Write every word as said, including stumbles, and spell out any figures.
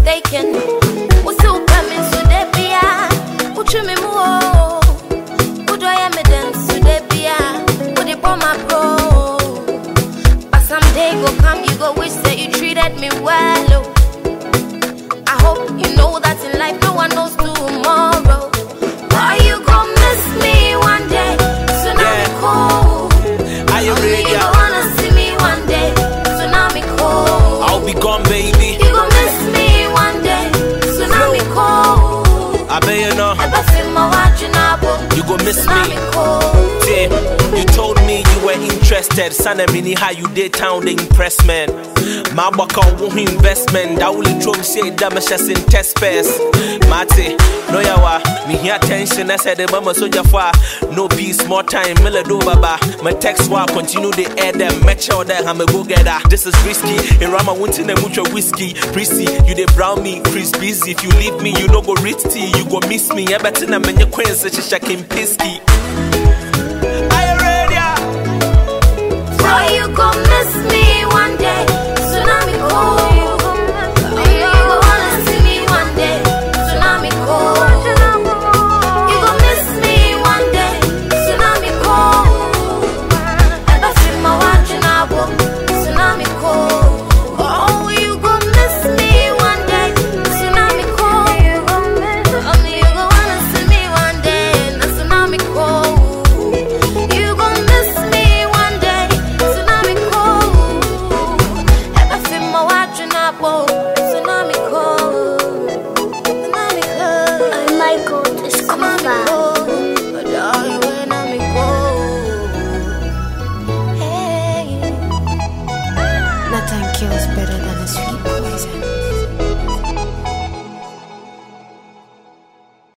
mistaken. We still coming so they be a. Uchu me mo. Udo ya me dance so they be a. Udi bomb my bro. But someday go come, you go wish that you treated me well. Oh. I hope you know that in life no one knows tomorrow. Boy, you gon' miss me one day. So now me cold. Are you ready? You gon' wanna see me one day. So now me cold. I'll be gone, baby. You gon' miss me one day. So now me cold. I bet you know. Ever feel my watching up? You gon' miss so now me. me cold. Damn, you told me you were interested. Son, I mean, how you did town, they impress, man. My work on one investment. That will drum say damage as in test space. Mate, no yawa. Me here attention. I said the mama so jaffa. No peace, more time. Miller do baba. My text war continue the air them. Match sure that I'm a go getter. This is risky. In Rama wanting a mucho whiskey. Prissy, you dey brown me. Chris busy. If you leave me, you no go rich tea. You go miss me. I bet in a many queens such a shaking pisky. Are you ready? Boy, you gon' miss me one day.